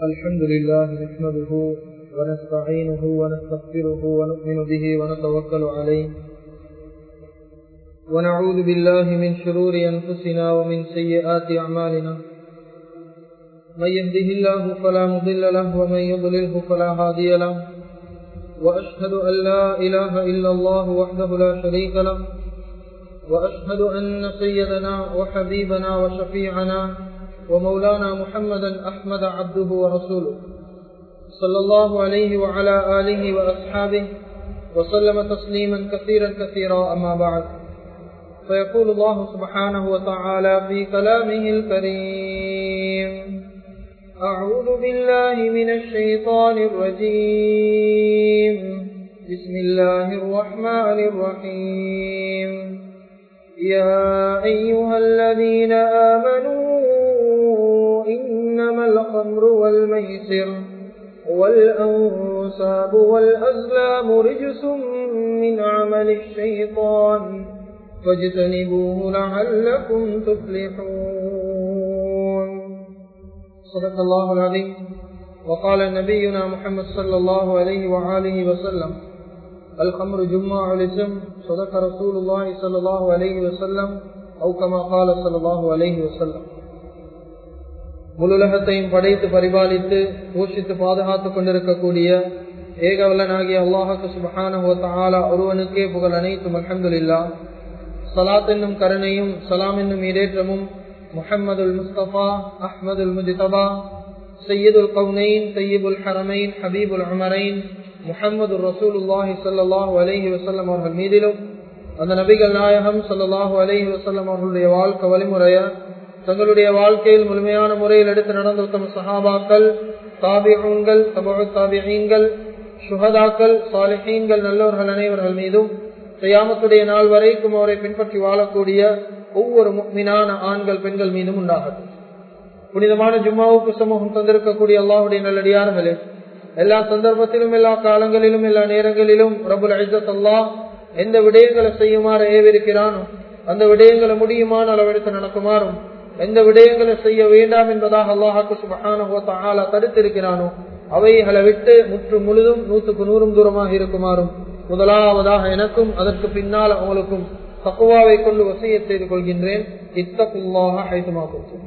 الحمد لله نحمده ونستعينه ونستغفره ونؤمن به ونتوكل عليه ونعوذ بالله من شرور أنفسنا ومن سيئات أعمالنا من يهده الله فلا مضل له ومن يضلله فلا هادي له وأشهد أن لا إله إلا الله وحده لا شريك له وأشهد أن سيدنا وحبيبنا وشفيعنا ومولانا محمدا أحمد عبده ورسوله صلى الله عليه وعلى آله وأصحابه وسلم تسليما كثيرا كثيرا أما بعد فيقول الله سبحانه وتعالى في كلامه الكريم أعوذ بالله من الشيطان الرجيم بسم الله الرحمن الرحيم يا أيها الذين آمنوا إنما الخمر والميسر والأنصاب والأزلام رجس من عمل الشيطان فاجتنبوه لعلكم تفلحون صدق الله العظيم وقال نبينا محمد صلى الله عليه وآله وسلم الخمر جمع الاسم صدق رسول الله صلى الله عليه وسلم أو كما قال صلى الله عليه وسلم முழுலகத்தையும் படைத்து பரிபாலித்து போஷித்து பாதுகாத்துக் கொண்டிருக்கக்கூடிய ஏகவல்லனாகிய அல்லாஹ்வுக்கு சுப்ஹானஹு வ தஆலா ஒருவனுக்கே புகழ் அனைத்தும் அல்ஹம்துலில்லாஹ். ஸலாத் என்னும் கருணையும் ஸலாம் என்னும் ஈடேற்றமும் முஹம்மதுல் முஸ்தபா அஹ்மதுல் முஜ்தபா சய்யிதுல் கௌனைன் தய்யிபுல் ஹரமைன் ஹபீபுல் உமரைன் முஹம்மதுர் ரசூலுல்லாஹி ஸல்லல்லாஹு அலைஹி வஸல்லம் அவர்கள் மீதிலும் அந்த நபிகள் நாயகம் ஸல்லல்லாஹு அலைஹி வஸல்லம் அவர்களுடைய வாழ்க்கை வழிமுறைய தங்களுடைய வாழ்க்கையில் முழுமையான முறையில் எடுத்து நடந்த உத்தம சஹாபாக்கள், தாபிஊன்கள், தபஉ தாபிஈன்கள், ஷுஹதாக்கள், சாலிஹீன்கள் நல்லவர்கள் அனைவர்கள் மீதும் கியாமத்துடைய நாள் வரைக்கும் அவரை பின்பற்றி வாழக்கூடிய ஒவ்வொரு முஃமினான ஆண்கள் பெண்கள் மீதும் உண்டாகட்டும். புனிதமான ஜும்மாவுக்கு சமூகம் தந்திருக்கக்கூடிய அல்லாஹ்வுடைய நல்லடியார்களே, எல்லா சந்தர்ப்பத்திலும் எல்லா காலங்களிலும் எல்லா நேரங்களிலும் ரப்புல் இஸ்ஸத் அல்லாஹ் எந்த விடயங்களை செய்யுமாறு ஏவிருக்கிறானோ அந்த விடயங்களை முடியுமான அளவெடுத்து நடக்குமாறும், எந்த விடயங்களை செய்ய வேண்டாம் என்பதாக அல்லாஹ்வுக்கு சுப்ஹானஹு வ தஆலா தடுத்திருக்கிறானோ அவைகளை விட்டு முற்று முழுதும் 100% தூரமாக இருக்குமாறும் முதலாவதாக எனக்கும் அதற்கு பின்னால் அவங்களுக்கும் தக்வாவை கொண்டு வசியத் செய்து கொள்கின்றேன். இத்தகுல்லாஹ ஹைதுமா குன்தும்.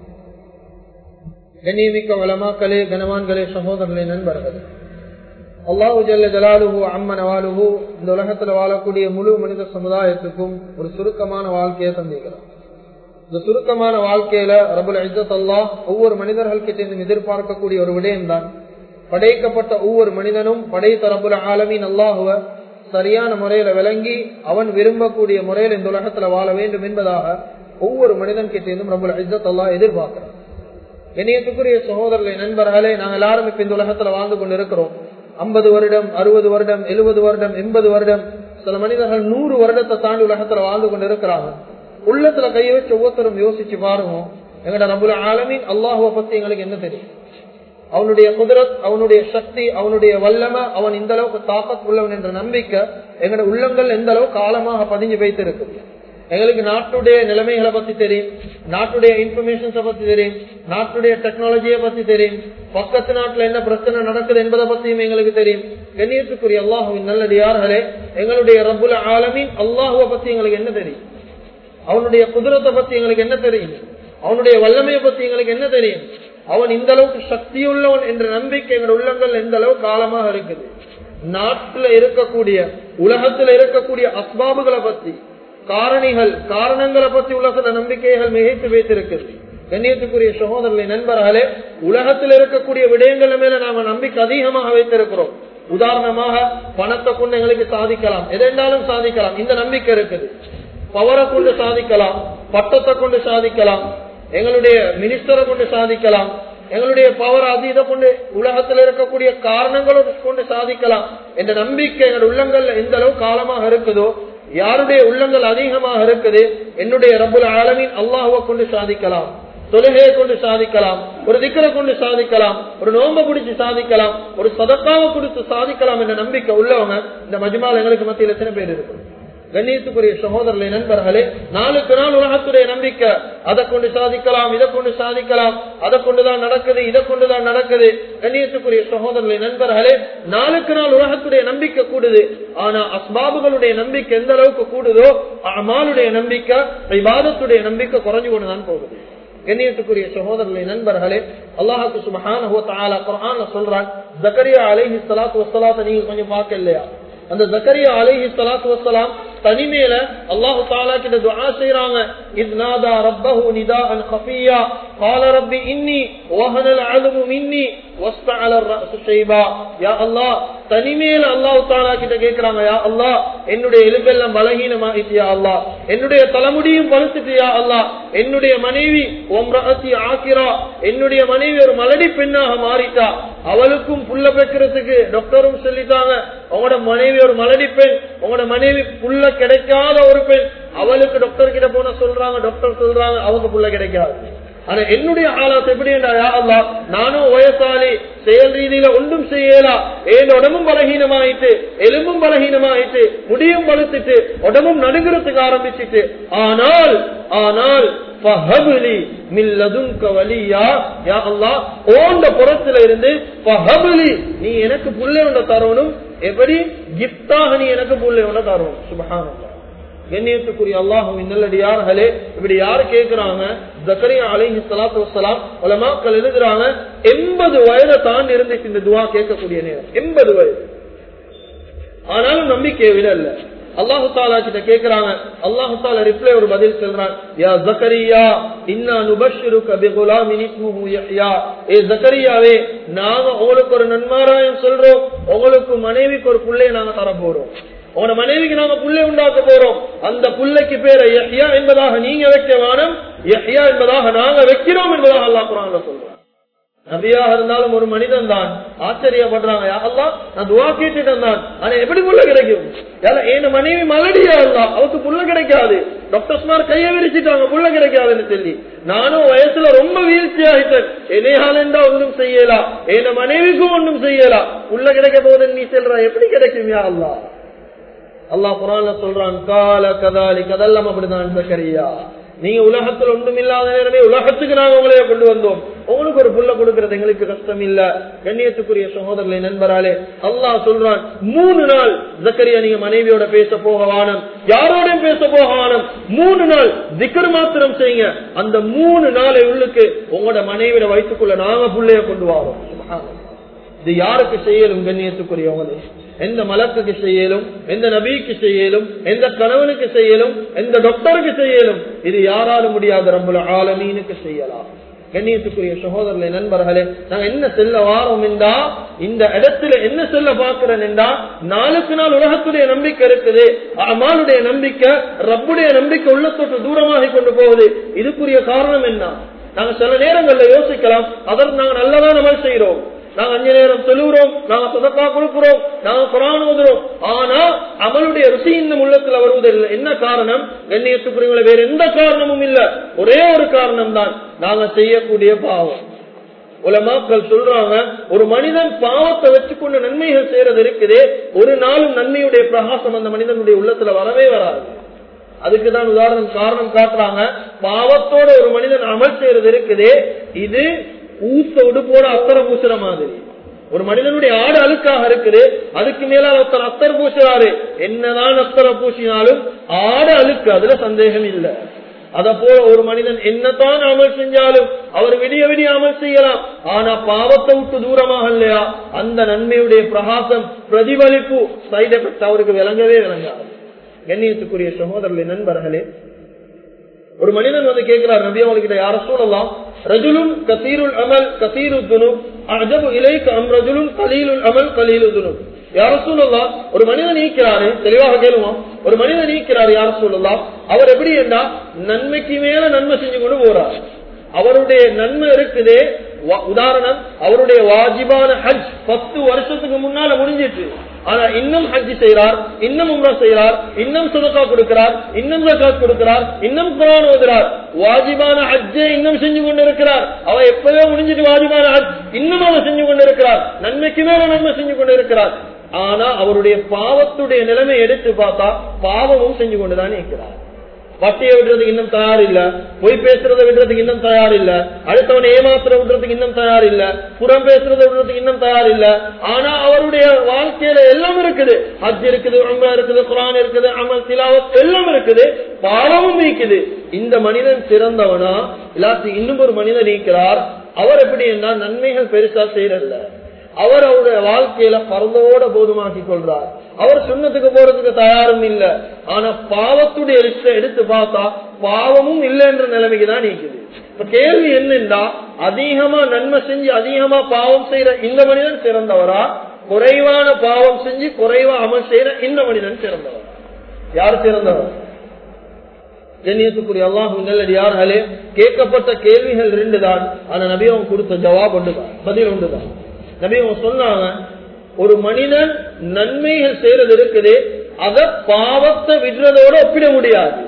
கண்ணியமிக்க உலமாக்களே, கனவான்களே, சகோதரர்களே, நண்பர்களே, அல்லாஹு ஜல்ல ஜலாலுஹு அம்ம நவாலுஹு இந்த உலகத்தில் வாழக்கூடிய முழு மனித சமுதாயத்துக்கும் ஒரு சுருக்கமான வாழ்க்கையை தந்திருக்கிறார். இந்த சுருக்கமான வாழ்க்கையில ரப்புல் இஸ்ஸத் அல்லாஹ் ஒவ்வொரு மனிதர்கள் கிட்ட எதிர்பார்க்கக்கூடிய ஒரு விடயம்தான், படைக்கப்பட்ட ஒவ்வொரு மனிதனும் படைத்த ரப்புல் ஆலமீன் அல்லாஹுவ சரியான முறையில விளங்கி அவன் விரும்பக்கூடிய முறையில் இந்த உலகத்துல வாழ வேண்டும் என்பதாக ஒவ்வொரு மனிதன் கிட்ட இருந்தும் ரப்புல் இஸ்ஸத் அல்லாஹ் எதிர்பார்க்கிறான். இணையத்துக்குரிய சகோதரர்களே, நண்பர்களே, நாங்கள் எல்லாரும் இப்ப இந்த உலகத்துல வாழ்ந்து கொண்டு இருக்கிறோம். 50 வருடம், 60 வருடம், 70 வருடம், 80 வருடம், சில மனிதர்கள் 100 வருடத்தை தாண்டி உலகத்துல வாழ்ந்து கொண்டு இருக்கிறாங்க. உள்ளத்துல கையை வச்சு ஒவ்வொருத்தரும் யோசிச்சு பாருங்க, எங்கட ரப்புல் ஆலமீன் அல்லாஹுவை பத்தி எங்களுக்கு என்ன தெரியும்? அவனுடைய குதிரத், அவனுடைய சக்தி, அவனுடைய வல்லமை, அவன் இந்த அளவுக்கு தாக்கத் உள்ளவன் என்ற நம்பிக்கை எங்கட உள்ளங்கள் எந்த அளவுக்கு ஆழமாக பதிஞ்சு வைத்திருக்கு. எங்களுக்கு நாட்டுடைய நிலைமைகளை பத்தி தெரியும், நாட்டுடைய இன்ஃபர்மேஷன்ஸை பத்தி தெரியும், நாட்டுடைய டெக்னாலஜியை பத்தி தெரியும், பக்கத்து நாட்டுல என்ன பிரச்சனை நடக்குது என்பதை பத்தியும் எங்களுக்கு தெரியும். கண்ணியத்துக்குரிய அல்லாஹுவின் நல்லடியார்களே, எங்களுடைய ரப்புல் ஆலமீன் அல்லாஹுவை பத்தி எங்களுக்கு என்ன தெரியும்? அவனுடைய குதிரத்தை பத்தி எங்களுக்கு என்ன தெரியும்? அவனுடைய வல்லமையை பத்தி எங்களுக்கு என்ன தெரியும்? அவன் இந்த அளவுக்கு சக்தியுள்ளவன் என்ற நம்பிக்கை எங்கள் உள்ளங்கள் எந்த அளவுக்கு ஆழமாக இருக்குது. நாட்டுல இருக்கக்கூடிய, உலகத்துல இருக்கக்கூடிய அஸ்பாபுகளை பத்தி, காரணங்களை பத்தி உள்ள சில நம்பிக்கைகள் மிகைத்து வைத்திருக்கிறது. கண்ணியத்துக்குரிய சகோதரர்களே, நண்பர்களே, உலகத்தில் இருக்கக்கூடிய விடயங்கள் மேல நாம நம்பிக்கை அதிகமாக வைத்திருக்கிறோம். உதாரணமாக பணத்தை கொண்டு எங்களுக்கு சாதிக்கலாம், எதென்றாலும் சாதிக்கலாம், இந்த நம்பிக்கை இருக்குது. பவரை கொண்டு சாதிக்கலாம், பட்டத்தை கொண்டு சாதிக்கலாம், எங்களுடைய மினிஸ்டரை கொண்டு சாதிக்கலாம், எங்களுடைய பவர் அது இதை கொண்டு உலகத்தில் இருக்கக்கூடிய காரணங்களோடு கொண்டு சாதிக்கலாம் என்ற நம்பிக்கை எங்கள் உள்ளங்கள் எந்த அளவுக்கு காலமாக இருக்குதோ, யாருடைய உள்ளங்கள் அதிகமாக இருக்குது, என்னுடைய ரப்புல் ஆலமீன் அல்லாஹுவை கொண்டு சாதிக்கலாம், தொழுகையை கொண்டு சாதிக்கலாம், ஒரு திக்ரை கொண்டு சாதிக்கலாம், ஒரு நோன்பை பிடிச்சு சாதிக்கலாம், ஒரு சதக்காவை கொடுத்து சாதிக்கலாம் என்ற நம்பிக்கை உள்ளவங்க இந்த மஜ்மால் எங்களுக்கு மத்தியில் எத்தனை பேர் இருக்கு? கண்ணியத்துக்குரிய சகோதரர்களே, நண்பர்களே, நாளுக்கு நாள் உலகத்துடைய நம்பிக்கை அதை கொண்டு சாதிக்கலாம், இதை கொண்டு சாதிக்கலாம், அதை கொண்டுதான் நடக்குது, இதை கொண்டுதான் நடக்குது. கண்ணியத்துக்குரிய சகோதரர்களே, நண்பர்களே, நாளுக்கு நாள் உலகத்துடைய நம்பிக்கை கூடுது. ஆனா அஸ்பாபுகளுடைய நம்பிக்கை எந்த அளவுக்கு கூடுதோ அமாலுடைய நம்பிக்கை, இபாதத்துடைய நம்பிக்கை குறைஞ்சு கொண்டுதான் போகுது. கண்ணியத்துக்குரிய சகோதரர்களே, நண்பர்களே, அல்லாஹ் சுப்ஹானஹு வ தஆலா குர்ஆன்ல சொல்றான், ஜக்கரியா அலைஹிஸ்ஸலாத்து வஸ்ஸலாம் நீங்க கொஞ்சம் பார்க்கலையா? அந்த ஜக்கரியா அலைஹிஸ்ஸலாத்து வஸ்ஸலாம் தனிமையில அல்லாஹ் தஆலா கிட்ட துஆ செய்றாங்க. இத்நாதா ரப்பஹு நிதாஅன் கஃபியா قال رب اني وهن العظم مني واستعل الراس شيبا. யா அல்லாஹ், தனிமையில அல்லாஹ் தஆலா கிட்ட கேக்குறாங்க, யா அல்லாஹ், என்னுடைய எலும்பெல்லாம் பலகீனமாயிட்டு, யா அல்லாஹ், என்னுடைய தலைமுடியும் பழுத்துட்டு, யா அல்லாஹ், என்னுடைய மனைவி உம்ரஅத்தி ஆகிரா, என்னுடைய மனைவி ஒரு மலடி பெண்ணாக மாறிட்டா, அவளுக்கும் புள்ள பெக்கிறதுக்கு டாக்டரும் சொல்லிட்டாங்க, உங்களோட மனைவி ஒரு மலடி பெண், உங்களோட மனைவி புள்ள கிடைக்காத ஒரு பெண். அவளுக்கு டாக்டர் கிட்ட போன சொல்றாங்க, டாக்டர் சொல்றாங்க அவங்க புள்ள கிடைக்காது. ஆனா என்னுடைய ஆளாத் எப்படி என்றா, யா அல்லாஹ், நானும் வயசாளி, செயல் ரீதியில ஒன்றும் செய்யலா, என் உடம்பும் பலகீனமாயிட்டு, எலும்பும் பலகீனமாயிட்டு, முடியும் பழுத்துட்டு, உடம்பும் நடுங்கிறதுக்கு ஆரம்பிச்சிட்டு, ஆனால் ஆனால் ஃபஹப்லி மின் லதுன்க வலியா, யா அல்லாஹ், ஓண்ட புறத்துல இருந்து ஃபஹப்லி, நீ எனக்கு புள்ளை ஒன்றை தரணும். எப்படி? கிஃப்டாக நீ எனக்கு புள்ளை ஒன்றை தரணும். சுப்ஹானல்லாஹ். கண்ணியத்துக்குரிய அல்லாஹ்வின் நல்லடியார்களே, இப்படி யாரு கேட்கிறாங்க? ஜக்கரியா அலைஹிஸ்ஸலாத்து வஸ்ஸலாம் உலமாக்கள் எழுதுறாங்க, 80 வயதை தாண்டி இருந்துச்சு இந்த துஆ கேட்கக்கூடிய நேரம், 80 வயது. ஆனாலும் நம்பிக்கையை விடல. அல்லாஹ் தஆலா கிட்ட கேக்குறாங்க, அல்லாஹ் தஆலா ரிப்ளை ஒரு பதில் சொல்றான், யா ஜக்கரியா இன்னா நுபஷ்ஷிருக பிகுலாமின் இஸ்முஹு யஹ்யா. ஏ ஜக்கரியாவே, நாங்க உங்களுக்கு ஒரு நன்மாராயம் சொல்றோம், உங்களுக்கு மனைவிக்கு ஒரு புள்ளையை நாங்க தர போறோம், உன மனைவிக்கு நாங்க புள்ளை உண்டாக்க போறோம். அந்த புள்ளைக்கு பேரை யஹ்யா என்பதாக நீங்க வைக்க வேணும், யஹ்யா என்பதாக நாங்க வைக்கிறோம் என்பதாக அல்லாஹ் குர்ஆன்ல சொல்றான். நபியாக இருந்தாலும் ஒரு மனிதன் தான் ஆச்சரியப்படுறாங்க, யா அல்லாஹ், நான் துஆ கேட்டுட்டேன் தான், ஆனா எப்படி புள்ள கிடைக்கும்? என் மனைவி மலடியா அல்லாஹ், அவருக்கு புள்ள கிடைக்காது, டாக்டர்ஸ்மார் கையை விரிச்சிட்டாங்க, புள்ள கிடைக்காதுன்னு சொல்லி, நானும் வயசுல ரொம்ப வீழ்ச்சி ஆகிட்டேன், என்னையாலா ஒன்றும் செய்யலாம், என் மனைவிக்கும் ஒன்றும் செய்யலாம், புள்ள கிடைக்க போகுதுன்னு நீ சொல்ற, எப்படி கிடைக்கும் யா அல்லாஹ்? அல்லாஹ் குர்ஆன்ல சொல்றான், கால கதாலிக, அதெல்லாம் அப்படிதான் ஜக்கரியா, நீங்க உலகத்தில் ஒன்றும் இல்லாத நேரமே உலகத்துக்கு நாங்க உங்களைய கொண்டு வந்தோம், உங்களுக்கு ஒரு புள்ள கொடுக்கிறது எங்களுக்கு கஷ்டம் இல்ல. கண்ணியத்துக்குரிய சகோதரர்களே, நண்பராலே, அல்லாஹ் சொல்றான், 3 நாள் ஜக்கரியா நீங்க மனைவியோட பேச போக வானம், யாரோடையும் பேச போக வானம், 3 நாள் திக்ர் மாத்திரம் செய்யுங்க. அந்த 3 நாளை உள்ளுக்கு உங்களோட மனைவியோட வயிற்றுக்குள்ள நாங்க புள்ளைய கொண்டு வரோம். இது யாருக்கு செய்யலும்? கண்ணியத்துக்குரியவங்களே, எந்த மலக்குக்கு செய்யலும், எந்த நபிக்கு செய்யலும், எந்த கணவனுக்கு செய்யலும், எந்த டாக்டருக்கு செய்யலும், இது யாராலும் முடியாத ரப்புல் ஆலமீனுக்கு செய்யலாம். கண்ணியத்துக்குரிய சகோதரர்களே, நண்பர்களே, நாங்க என்ன செல்ல வாரோம் என்றா, இந்த இடத்துல என்ன செல்ல பார்க்கிறேன் என்றா, நாளுக்கு நாள் உலகத்துடைய நம்பிக்கை இருக்குது, அமாலுடைய நம்பிக்கை, ரப்புடைய நம்பிக்கை உள்ளத்தொட்டு தூரமாக கொண்டு போகுது. இதுக்குரிய காரணம் என்ன? நாங்க சில நேரங்கள்ல யோசிக்கலாம், அதற்கு நாங்க நல்லதான் அமல் செய்யறோம், நாங்க 5 நேரம் சொல்லுறோம், நாங்க சதகா கொடுக்கிறோம், நாங்க குர்ஆன் ஓதுறோம், ஆனா அமலுடைய ருசி இன்னும் உள்ளத்துல வருவதில்லை. என்ன காரணம்? கண்ணியத்துக்குரியவங்களே, வேற எந்த காரணமும் இல்ல, ஒரே ஒரு காரணம் தான், நாங்க செய்யக்கூடிய பாவம். உலமாக்கள் சொல்றாங்க, ஒரு மனிதன் பாவத்தை வச்சுக்கொண்டு நன்மைகள் செய்யறது இருக்குதே, ஒரு நாளும் நன்மையுடைய பிரகாசம் அந்த மனிதனுடைய உள்ளத்துல வரவே வராது. அதுக்குதான் உதாரணம் காரணம் காட்டுறாங்க, பாவத்தோட ஒரு மனிதன் அமல் செய்யறது இருக்குதே, இது ஊசோடு போட அத்தரை பூசுற மாதிரி. ஒரு மனிதனுடைய ஆடு அழுக்காக இருக்குது, அதுக்கு மேல ஒருத்தர் அத்தர் பூசுறாரு, என்னதான் அத்தரை பூசினாலும் ஆடு அழுக்கு, அதுல சந்தேகம் இல்லை. அத போல ஒரு மனிதன் என்னதான் அமல் செஞ்சாலும் அவர் விடிய விடிய அமல் செய்யலாம், ஆனா பாவத்தை விட்டு தூரமாக இல்லையா, அந்த நன்மையுடைய பிரகாசம், பிரதிபலிப்பு, சைடு எஃபெக்ட் அவருக்கு விளங்கவே விளங்காது. கண்ணியத்துக்குரிய சகோதரர்களே, நண்பர்களே, ஒரு மனிதன் வந்து கேட்கிறார், நபி அவங்ககிட்ட, யா ரசூலல்லாஹ், ரஜுலுன் கஸீருல் அமல் கஸீருத் துனூப் அஜபு இலைக அம் ரஜுலுன் கலீலுல் அமல் கலீலுத் துனூப். யா ரசூலல்லாஹ், ஒரு மனிதன் நீக்கிறாரு, தெளிவாக கேளுவோம், ஒரு மனிதன் நீக்கிறார், யா ரசூலல்லாஹ், அவர் எப்படி என்றா நன்மைக்கு மேல நன்மை செஞ்சு கொண்டு போறார். அவருடைய நன்மை இருக்குதே, உதாரணம், அவருடைய வாஜிபான ஹஜ் 10 வருஷத்துக்கு முன்னால முடிஞ்சிட்டு, ஆனா இன்னும் ஹஜ் செய்யறார், இன்னும் உம்ரா செய்யறார், இன்னும் சதகா கொடுக்கிறார், இன்னும் ஜகாத் கொடுக்கிறார், இன்னும் குர்ஆன் ஓதுறார், வாஜிபான ஹஜ்ஜை இன்னும் செஞ்சு கொண்டு இருக்கிறார். அவ எப்பவே முடிஞ்சிட்டு வாஜிபான ஹஜ் இன்னும் அவ செஞ்சு கொண்டு இருக்கிறார், நன்மைக்கு மேல நன்மை செஞ்சு கொண்டு இருக்கிறார். ஆனா அவருடைய பாவத்துடைய நிலைமை எடுத்து பார்த்தா பாவமும் செஞ்சு கொண்டுதான் இருக்கிறார். வட்டியை விடுறதுக்கு இன்னும் தயார் இல்ல, பொய் பேசுறதை விடுறதுக்கு இன்னும் தயார் இல்ல, அடுத்தவனை ஏமாத்துற விடுறதுக்கு இன்னும் தயார் இல்ல, புறம் பேசுறதை விடுறதுக்கு இன்னும் தயார் இல்ல. ஆனா அவருடைய வாழ்க்கையில எல்லாம் இருக்குது. ஹஜ் இருக்குது, உம்ரா இருக்குது, குர்ஆன் இருக்குது, அமல் திலாவத் எல்லாம் இருக்குது, பாவமும் இருக்குது. இந்த மனிதன் சிறந்தவனா? இல்லாட்டி இன்னும் ஒரு மனிதன் இருக்கிறார். அவர் எப்படி என்ன நன்மைகள் பெருசா செய்யறல்ல, அவர் அவருடைய வாழ்க்கையில பரந்தோட போதுமாக்கி கொள்றார். அவர் சுண்ணத்துக்கு போறதுக்கு தயாரும் இல்ல, ஆனா பாவத்துடைய லிஸ்ட எடுத்து பார்த்தா பாவமும் இல்லை என்ற நிலைமைக்கு தான் நீக்குது. இப்ப கேள்வி என்னன்னா, அதிகமா நன்மை செஞ்சு அதிகமா பாவம் செய்யற இந்த மனிதன் சிறந்தவரா, குறைவான பாவம் செஞ்சு குறைவா அமல் செய்யற இந்த மனிதன் சிறந்தவரா? யார் சிறந்தவர்? கண்ணியத்துக்குரிய அல்லாஹ்வின் நல்லடியார்களே, கேட்கப்பட்ட கேள்விகள் 2 தான். ஆனா நபி அவங்க கொடுத்த ஜவாப் ஒன்றுதான், பதில் ஒன்றுதான். நபி அவங்க சொன்னாங்க, ஒரு மனிதன் நன்மைகள் செய்யறது இருக்குது, அத பாவத்தை விடுறதோட ஒப்பிட முடியாது.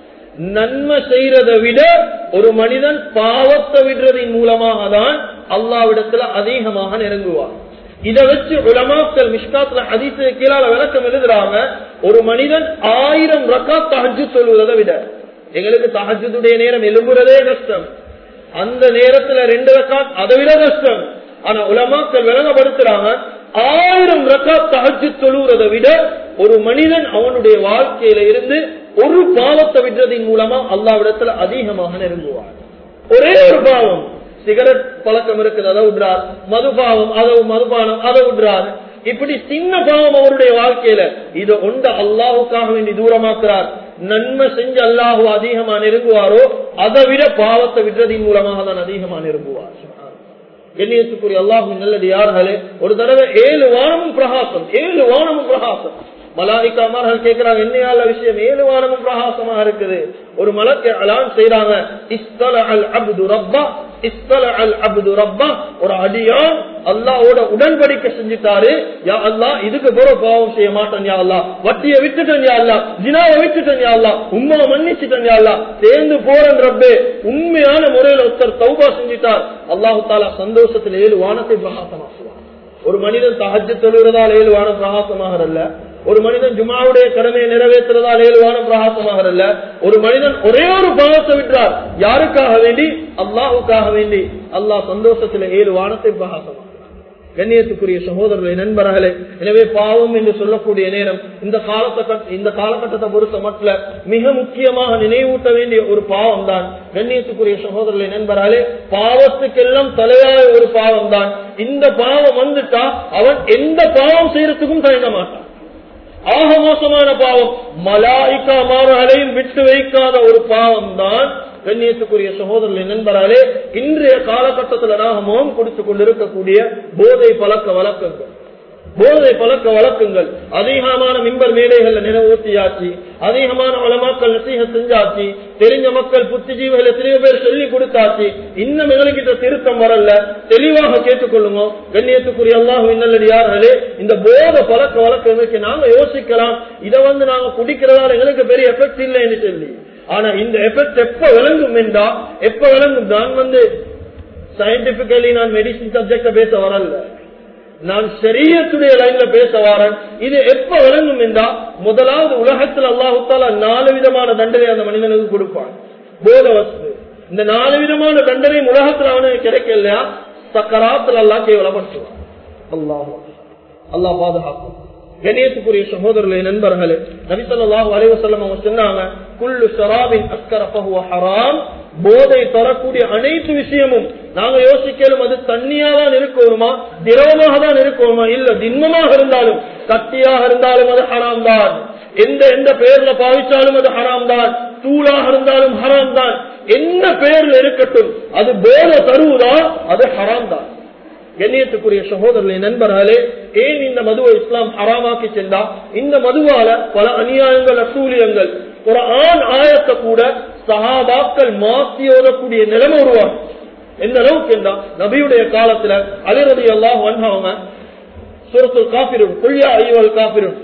நன்மை செய்யறதை விட ஒரு மனிதன் பாவத்தை விடுறதின் மூலமாக தான் அல்லாஹ்விடத்துல அதிகமாக நெருங்குவார். இதை வச்சு உலமாக்கள் மிஷ்காத்ல ஹதீஸுக்கு கீழால விளக்கம் எழுதுறாங்க, ஒரு மனிதன் 1000 ரக்காத் தஹஜ்ஜுத் சொல்வதை விட, எங்களுக்கு தஹஜ்ஜுடைய நேரம் எழும்புறதே கஷ்டம், அந்த நேரத்துல 2 ரக்காத் அதை விட கஷ்டம். ஆனா உலமாக்கள் விளங்கப்படுத்துறாங்க, 1000 ரக்காத் தஹஜ்ஜுத் சொல்வதை விட ஒரு மனிதன் அவனுடைய வாழ்க்கையில இருந்து ஒரு பாவத்தை விடுறதின் மூலமா அல்லாஹ்விடத்துல அதிகமாக நெருங்குவார். ஒரே ஒரு பாவம், சிகரெட் பழக்கம் இருக்குது அதை விடுறார், மதுபாவம் மதுபானம் அதை விடுறார், இப்படி சின்ன பாவம் அவருடைய வாழ்க்கையில இதை ஒன்று அல்லாஹுக்காக வேண்டி தூரமாக்குறார். நன்மை செஞ்சு அல்லாஹு அதிகமா நெருங்குவாரோ அதை விட பாவத்தை விடுறதின் மூலமாக தான் அதிகமா நெருங்குவார். கண்ணியத்துக்குரிய அல்லாஹ்வின் நல்லடியார்களே, ஒரு தடவை 7 வானமும் பிரகாசம், 7 வானமும் பிரகாசம். மலாயிக்காமார்கள் கேட்கிறாங்க, என்னையால விஷயம் 7 வானமும் பிரகாசமா இருக்குது. ஒரு மலக்கு அலான் செய்யறாங்க, இஸ்தலஅல் அப்து ரப்பா, இஸ்தலஅல் அப்து ரப்பா, ஒரு அடியான் அல்லாஹ்வோட உடன்படிக்கை செஞ்சுட்டாரு. யா அல்லாஹ், இதுக்கு பிறகு பாவம் செய்ய மாட்டேன் யா அல்லாஹ், வட்டியை விட்டுட்டேன் யா அல்லாஹ், ஜினாவை விட்டுட்டேன் யா அல்லாஹ், உம்மாவை மன்னிச்சுட்டேன் யா அல்லாஹ், சேர்ந்து போறேன் ரப்பே. உண்மையான முறையில ஒருத்தர் தௌபா செஞ்சுட்டார், அல்லாஹு தாலா சந்தோஷத்தில் 7 வானத்தை பிரகாசமாக்குவார். ஒரு மனிதன் தஹஜ்ஜுத் தொழுகிறதால் 7 வானம் பிரகாசமாகறல்ல, ஒரு மனிதன் ஜுமாவுடைய கடமையை நிறைவேற்றுறதால் 7 வானம் பிரகாசமாகறல்ல, ஒரு மனிதன் ஒரே ஒரு பாவத்தை விட்டார், யாருக்காக வேண்டி? அல்லாஹுக்காக வேண்டி, அல்லாஹ் சந்தோஷத்துல 7 வானத்தை பிரகாசமாக்குவார். கண்ணியத்துக்குரிய சகோதரர்களே, நண்பர்களே, எனவே பாவம் என்று சொல்லக்கூடிய நேரம் இந்த காலகட்டத்தை பொறுத்த மட்டும் மிக முக்கியமாக நினைவூட்ட வேண்டிய ஒரு பாவம் தான். கண்ணியத்துக்குரிய சகோதரர்களே, நண்பர்களே, பாவத்துக்கெல்லாம் தலையாய ஒரு பாவம் தான். இந்த பாவம் வந்துட்டா அவன் எந்த பாவம் செய்யறதுக்கும் தயங்க மாட்டான். ஆக மோசமான பாவம், மலாயிகா மார்களையும் விட்டு வைக்காத ஒரு பாவம் தான். கண்ணியத்துக்குரிய சகோதரர்களே, நண்பர்களே, இன்றைய காலகட்டத்தில் நாம முகம் கொடுத்துக் கொண்டிருக்கக்கூடிய போதை பழக்க வழக்கங்கள் அதிகமான மிம்பர் மேடைகள்ல நிறைவேற்றியாச்சு, அதிகமான உலமாக்கள் நசீஹத் செஞ்சாச்சு, தெரிஞ்ச மக்கள் புத்திஜீவிகள் எத்தனையோ பேர் சொல்லி கொடுத்தாச்சு. இன்னும் எங்ககிட்ட திருத்தம் வரல, தெளிவாக கேட்டுக்கொள்ளுங்க. கண்ணியத்துக்குரிய அல்லாஹ்வின் நல்லடியார்களே, இந்த போதை பழக்க வழக்கங்களுக்கு நாங்க யோசிக்கலாம், இதை நாங்க குடிக்கிறதால எங்களுக்கு பெரிய எஃபெக்ட் இல்லை என்று சொல்லி. ஆனா இந்த எஃபெக்ட் எப்ப விளங்கும் என்றா, எப்ப விளங்கும்? நான் சயின்டிபிக்கலி நான் மெடிசின் சப்ஜெக்ட பேச வரல, நான் ஷரியத்துடைய லைன்ல பேச வரேன். இது எப்ப விளங்கும் என்றா, முதலாவது உலகத்தில் அல்லாஹ் தஆலா 4 விதமான தண்டனை அந்த மனிதனுக்கு கொடுப்பான். போத வஸ்து, இந்த 4 விதமான தண்டனை உலகத்தில் அவனுக்கு கிடைக்கலையா, சக்கராத்தில் அல்லாஹ் கேவலப்படுத்துவான். அல்லாஹ் பாதுகாக்கும். கண்ணியத்துக்குரிய சகோதரர்களே, நண்பர்களே, நபி ஸல்லல்லாஹு அலைஹி வஸல்லம் அவங்க சொன்னாங்க, குல்லு ஷராபின் அஸ்கர ஃபஹுவ ஹராம், போதை தரக்கூடிய அனைத்து விஷயமும் நாங்க யோசிக்கலும் அது தண்ணியா தான் இருக்கணுமா, திரவமாக தான் இருக்கணுமா? இல்ல, திண்மமாக இருந்தாலும் கட்டியாக இருந்தாலும் அது ஹராம் தான். எந்த பெயர்ல பாவிச்சாலும் அது ஹராம் தான். தூளாக இருந்தாலும் ஹராம் தான். என்ன பெயர்ல இருக்கட்டும், அது போதை தருவதா, அது ஹராம் தான். கண்ணியத்துக்குரிய சகோதரர்களே, நண்பர்களே, ஏன் இந்த மதுவை இஸ்லாம் ஹராமாக்கி சென்றா? இந்த மதுவால பல அநியாயங்கள், அசூலியங்கள், ஒரு ஆயத்தை கூட சஹாபாக்கள் மாற்றி ஓதக்கூடிய நிலைமை உருவாகும். எந்த அளவுக்கு என்றா, நபியுடைய காலத்துல அலி ரலியல்லாஹு அன்ஹு அவங்க சூரத்துல் காஃபிரூன், குல் யா அய்யுஹல் காஃபிரூன்,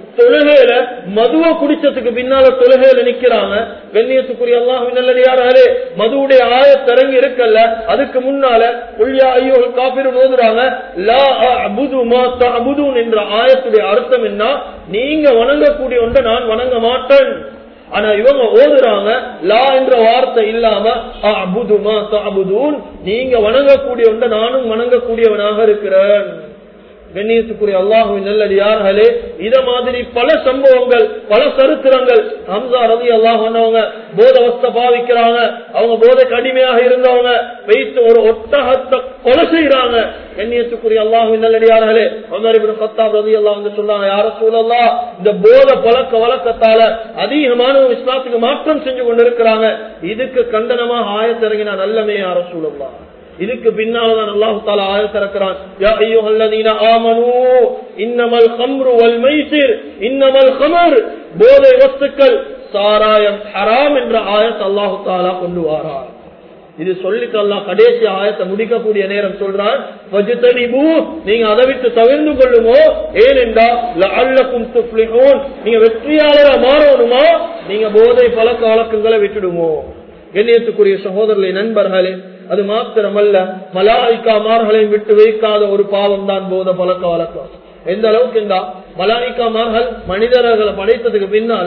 தொழுகையில மதுவை குடிச்சதுக்கு பின்னால தொழுகையில நிக்கிறாங்க. கண்ணியத்துக்குரிய அல்லாஹ்வின் நல்லடியார்களே, மதுவுடைய ஆயத்திறங்கி இருக்கல்ல, அதுக்கு முன்னால குல் யா அய்யுஹல் காஃபிரூன் ஓதுறாங்க. லா அஅபுது மா தஅபுதூன் என்ற ஆயத்துடைய அர்த்தம் என்ன? நீங்க வணங்கக்கூடிய ஒன்றை நான் வணங்க மாட்டேன். ஆனா இவங்க ஓதுறாங்க லா என்ற வார்த்தை இல்லாம அஅபுது மா தஅபுதூன், நீங்க வணங்கக்கூடிய ஒன்றை நானும் வணங்கக்கூடியவனாக இருக்கிறேன். கண்ணியத்துக்குரிய அல்லாஹ்வின் நல்லடியார்களே, இத மாதிரி பல சம்பவங்கள், பல சரித்திரங்கள். ஹம்சா ரலியல்லாஹு அன்ஹு போதவஸ்தை பாவிக்கிறாங்க. அவங்க போதைக்கு அடிமையாக இருந்தவங்க வைத்து ஒரு ஒட்டகத்தை கொலை செய்யறாங்க. கண்ணியத்துக்குரிய அல்லாஹ்வின் நல்லடியார்களே, உமர் இப்னு கத்தாப் ரலியல்லாஹு அன்ஹு சொல்றாங்க, யா ரசூலல்லாஹ், இந்த போதை பழக்க வழக்கத்தால அதிகமானவங்க இஸ்லாத்துக்கு மாற்றம் செஞ்சு கொண்டிருக்கிறாங்க. இதுக்கு கண்டனமாக ஆயத்திறங்கினா நல்லமே யா ரசூலல்லாஹ். இதுக்கு பின்னால்தான் அல்லாஹ் தஆலா ஆயத் இறக்குறான், யா அய்யுஹல்லதீன ஆமனூ இன்னமல் கம்ரு வல் மைசிர் இன்னமல் கமர், போதை வஸ்துக்கள் சாராயம் ஹராம் என்ற ஆயத் அல்லாஹ் தஆலா கொண்டு வரார். இது சொல்லிட்டு அல்லாஹ் கடைசி ஆயத்தை முடிக்கக்கூடிய நேரம் சொல்றான், வஜ்தனிபு, நீங்க அதை விட்டு தவிர்ந்து கொள்ளுமோ, ஏனென்றா லஅல்லகும் துஃப்லிஹூன், நீங்க வெற்றியாளரா மாறணுமா, நீங்க போதை பழக்க வழக்கங்களை விட்டுடுமோ. கண்ணியத்துக்குரிய சகோதரர்களே, நண்பர்களே, அது மாத்திரமல்ல, மலாயிக்காமார்களையும் விட்டு வைக்காத ஒரு பாவம் தான் போத பழக்க வழக்கம். எந்த அளவுக்கு இருந்தா, மலாயிக்காமார்கள் மனிதர்களை படைத்ததுக்கு பின்னால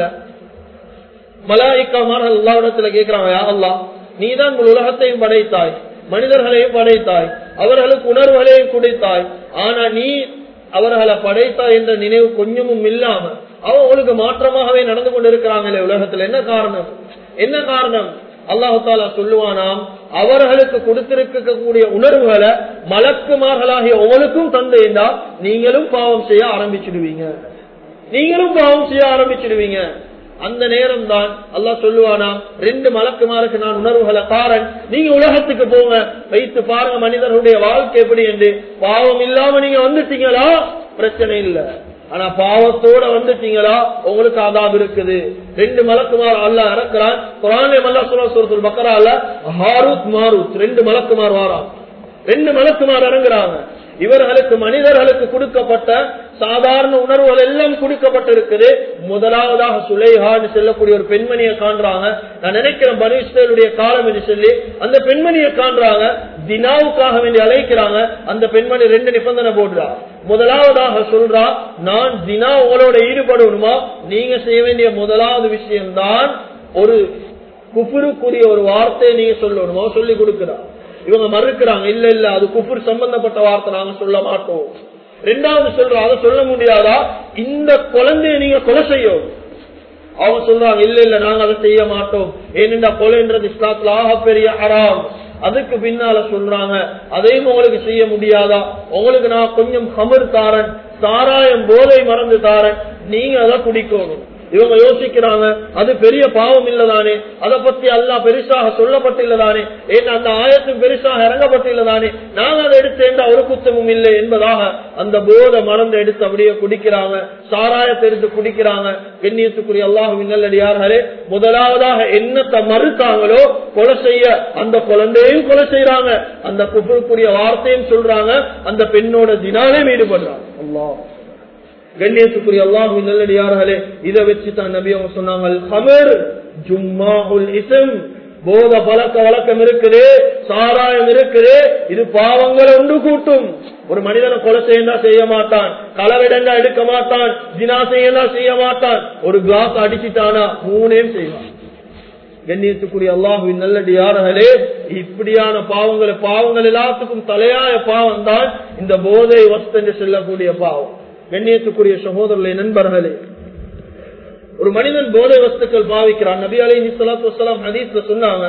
மலாயிக்காமார்கள் அல்லாஹ்விடத்துல கேட்கிறாங்க, யா அல்லாஹ், நீதான் உலகத்தையும் படைத்தாய், மனிதர்களையும் படைத்தாய், அவர்களுக்கு உணர்வுகளையும் குடித்தாய், ஆனா நீ அவர்களை படைத்தாய் என்ற நினைவு கொஞ்சமும் இல்லாம அவங்களுக்கு மாற்றமாகவே நடந்து கொண்டிருக்கிறாங்களே உலகத்துல, என்ன காரணம்? என்ன காரணம்? அல்லாஹ் தஆலா சொல்லுவானாம், அவர்களுக்கு கொடுத்திருக்கக்கூடிய உணர்வுகளை மலக்குமார்களாகிய உங்களுக்கும் தந்தேண்டா நீங்களும் பாவம் செய்ய ஆரம்பிச்சிடுவீங்க, நீங்களும் பாவம் செய்ய ஆரம்பிச்சிடுவீங்க. அந்த நேரம் தான் அல்லாஹ் சொல்லுவானாம், 2 மலக்குமாருக்கு நான் உணர்வுகளை தாரன், நீங்க உலகத்துக்கு போங்க, வைத்து பாருங்க மனிதர்களுடைய வாழ்க்கை எப்படி என்று. பாவம் இல்லாம நீங்க வந்துட்டீங்களா பிரச்சனை இல்ல, ஆனா பாவத்தோட வந்துட்டீங்களா உங்களுக்கு அதாப் இருக்குது. 2 மலக்குமார் அல்லாஹ் இறக்குறான். குர்ஆன்ல அல்லாஹ் சூரத்துல் பக்ரால ஹாரூத் மாரூத் 2 மலக்குமார் வாராங்க. 2 மலக்குமார் இறங்குறாங்க. இவர்களுக்கு மனிதர்களுக்கு கொடுக்கப்பட்ட சாதாரண உணர்வுகள் எல்லாம் கொடுக்கப்பட்டிருக்குது. முதலாவதாக சுலைஹான்னு சொல்லக்கூடிய ஒரு பெண்மணியை காண்றாங்க. நான் நினைக்கிறேன் பனு இஸ்ரேலுடைய காலம் என்று சொல்லி அந்த பெண்மணியை காண்றாங்க. தினாவுக்காக வேண்டி அழைக்கிறாங்க. அந்த பெண்மணி 2 நிபந்தனை போடுறா. முதலாவதாக சொல்றா, நான் தினா உங்களோட ஈடுபடணுமா, நீங்க செய்ய வேண்டிய முதலாவது விஷயம்தான் ஒரு குஃபுருக்குரிய ஒரு வார்த்தையை நீங்க சொல்லணுமா, சொல்லி கொடுக்கிறா. இவங்க மறுக்கிறாங்க, இல்ல இல்ல அது குஃபுர் சம்பந்தப்பட்ட வார்த்தை, நாங்க சொல்ல மாட்டோம். 2வது சொல்றா, அதை சொல்ல முடியாதா, இந்த குழந்தைய நீங்க கொலை செய்யும். அவங்க சொல்றாங்க, இல்ல இல்ல நாங்க அதை செய்ய மாட்டோம், ஏனென்றா கொலைன்றது இஸ்லாத்துல ஆகப்பெரிய ஹராம். அதுக்கு பின்னால சொல்றாங்க, அதையும் உங்களுக்கு செய்ய முடியாதா, உங்களுக்கு நான் கொஞ்சம் கமர் தாரன், சாராயம் போதை மறந்து தாரன், நீங்க அதை குடிக்கணும். இவங்க யோசிக்கிறாங்க, அது பெரிய பாவம் இல்லதானே, அதை பத்தி அல்லாஹ் பெருசாக சொல்லப்பட்டில்லதானே, ஏன் அந்த ஆயத்தும் பெருசாக இறங்கப்பட்டில்லதானே, நாங்க அதை எடுத்து ஒரு குத்தமும் இல்லை என்பதாக அந்த போதை மறந்து எடுத்து அப்படியே குடிக்கிறாங்க. சாராயத்தை எடுத்து குடிக்கிறாங்க. கண்ணியத்துக்குரிய அல்லாஹ்வின் நல்லடியார்களே, முதலாவதாக என்னத்தை மறுத்தாங்களோ கொலை செய்ய அந்த குழந்தையும் கொலை செய்யறாங்க, அந்த குஃபுருக்குரிய வார்த்தையும் சொல்றாங்க, அந்த பெண்ணோட தினாலையும் ஈடுபடுறாங்க. அல்லாஹ் கண்ணியத்துக்குரிய அல்லாஹ்வின் நல்லடியார்களே, இதை வச்சுதான் நபி அவங்க சொன்னாங்க, ஹமர் ஜும்மாஹுல் இஸ்ம், போத பழக்க வழக்கம் இருக்குது, சாராயம் இருக்குது, இது பாவங்களை ஒன்று கூட்டும். ஒரு மனிதனை கொலை செய்யா செய்ய மாட்டான், களவிடண்டா எடுக்க மாட்டான், ஜினா செய்யா செய்ய மாட்டான், ஒரு கிளாஸ் அடிச்சுட்டானா 3 செய்வான். கண்ணியத்துக்குரிய அல்லாஹ்வின் நல்லடியார்களே, இப்படியான பாவங்கள் எல்லாத்துக்கும் தலையாய பாவம் தான் இந்த போதை வஸ்து என்று சொல்லக்கூடிய பாவம். கண்ணியத்துக்குரிய சகோதரர்களே, நண்பர்களே, ஒரு மனிதன் போதை வஸ்துக்கள் பாவிக்கிறான். நபி அலைஹி ஸலாத்து வஸலாம் ஹதீஸ்ல சொன்னாங்க,